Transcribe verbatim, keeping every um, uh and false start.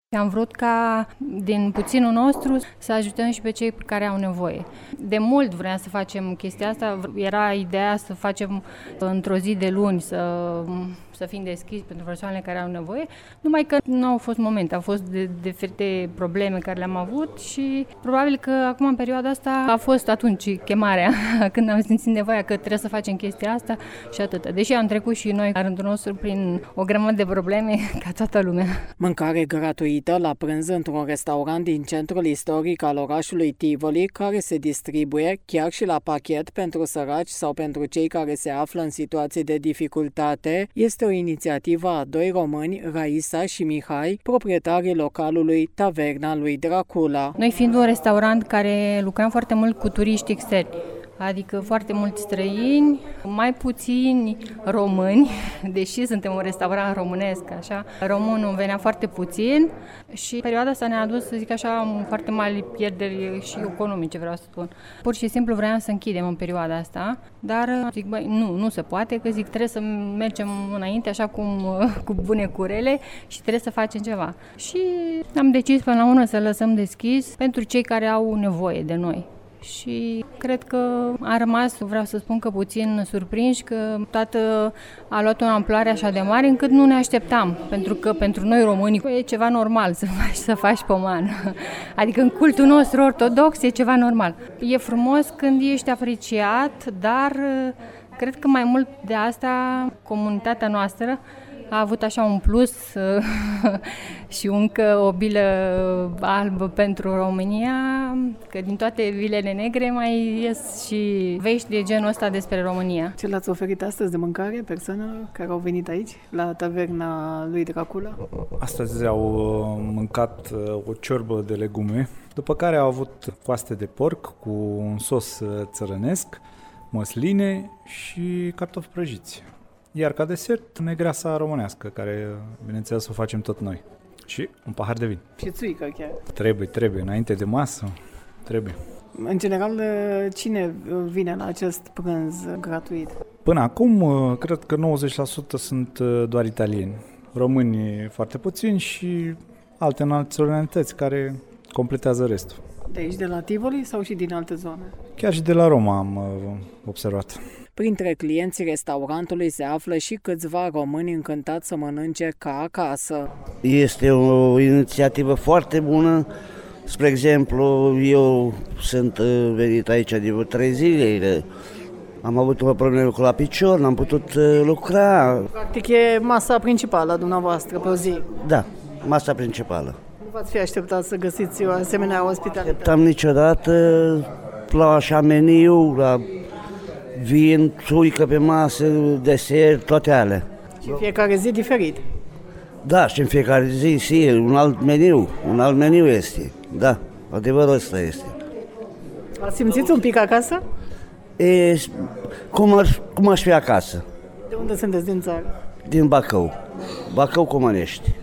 Am vrut ca din puținul nostru să ajutăm și pe cei care au nevoie. De mult vreau să facem chestia asta, era ideea să facem într-o zi de luni, să, să fim deschiși pentru persoanele care au nevoie, numai că nu au fost momente, au fost de, diferite probleme care le-am avut și probabil că acum în perioada asta a fost atunci chemarea, când am simțit nevoia că trebuie să facem chestia asta și atât. Deși am trecut și noi la rândul nostru prin o grămadă de probleme ca toată lumea. Mâncare gratuită la prânz într-un restaurant din centrul istoric al orașului Tivoli, care se distribuie chiar și la pachet pentru săraci sau pentru cei care se află în situații de dificultate, este o inițiativă a doi români, Raisa și Mihai, proprietarii localului Taverna lui Dracula. Noi fiind un restaurant care lucrăm foarte mult cu turiști externi, adică foarte mulți străini, mai puțini români, deși suntem un restaurant românesc, așa, românul venea foarte puțin și perioada asta ne-a adus, să zic așa, foarte mari pierderi și economice, vreau să spun. Pur și simplu vreau să închidem în perioada asta, dar zic, băi, nu, nu se poate, că zic, trebuie să mergem înainte, așa cum cu bune curele și trebuie să facem ceva. Și am decis până la urmă să lăsăm deschis pentru cei care au nevoie de noi. Și cred că a rămas, vreau să spun că puțin surprinși, că toată a luat o amploare așa de mare încât nu ne așteptam, pentru că pentru noi români e ceva normal să faci, să faci pomană. Adică în cultul nostru ortodox e ceva normal. E frumos când ești apreciat, dar cred că mai mult de asta comunitatea noastră a avut așa un plus și încă o bilă albă pentru România, că din toate vilele negre mai ies și vești de genul ăsta despre România. Ce l-ați oferit astăzi de mâncare persoanelor care au venit aici, la Taverna lui Dracula? Astăzi au mâncat o ciorbă de legume, după care au avut coaste de porc cu un sos țărănesc, măsline și cartofi prăjiți. Iar ca desert, negreasa românească, care, bineînțeles, o facem tot noi. Și un pahar de vin. Și țuică chiar. Trebuie, trebuie. Înainte de masă, trebuie. În general, cine vine la acest prânz gratuit? Până acum, cred că nouăzeci la sută sunt doar italieni. Români foarte puțini și alte naționalități care completează restul. De aici, de la Tivoli sau și din alte zone? Chiar și de la Roma am observat. Printre clienții restaurantului se află și câțiva români încântați să mănânce ca acasă. Este o inițiativă foarte bună. Spre exemplu, eu sunt venit aici de vreo trei zile. Am avut o problemă cu la picior, n-am putut lucra. Practic e masa principală a dumneavoastră pe o zi. Da, masa principală. Nu v-ați fi așteptat să găsiți o asemenea ospitalitate? Am niciodată la așa meniu, la vin, țuică pe masă, desert, toate alea. Și fiecare zi diferit? Da, și în fiecare zi, si, un alt meniu, un alt meniu este. Da, adevărul ăsta este. Ați simțit un pic acasă? E, cum, ar, cum aș fi acasă? De unde sunteți din țară? Din Bacău, Bacău Comănești.